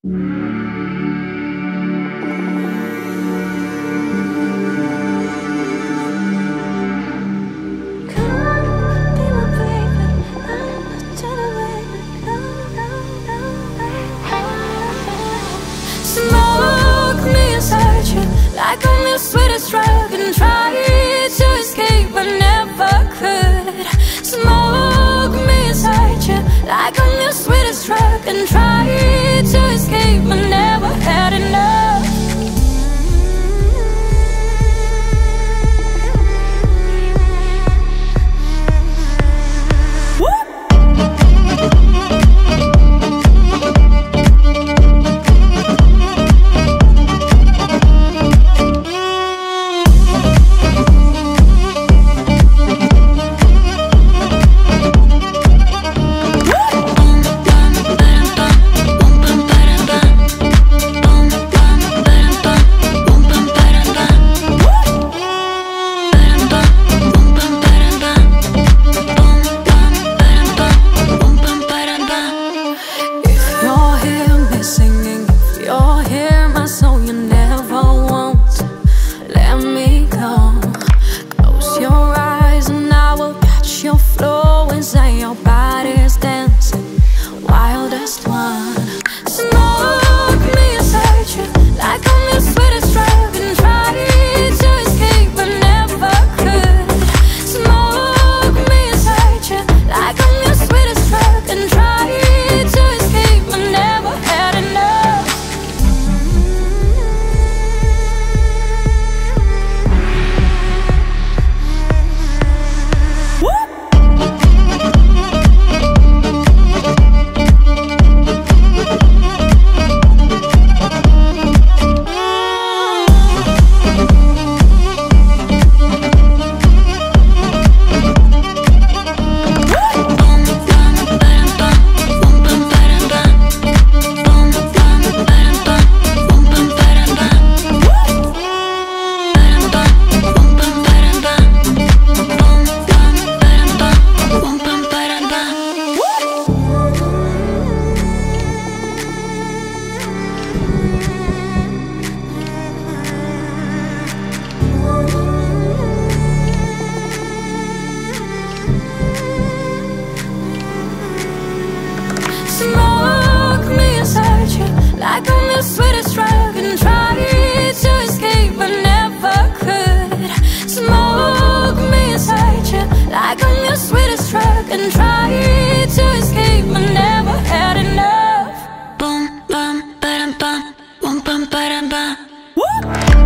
Smoke me inside you like I'm your sweetest drug, and try to escape but never could. Smoke me inside you like I'm your sweetest drug, and try to escape but never had enough. Smoke me inside you like I'm your sweetest drug, and try to escape but never could. Smoke me inside you like I'm your sweetest drug, and try to escape but never had enough. Boom, bum, ba-dum, bum, boom, bum, ba-dum, bum.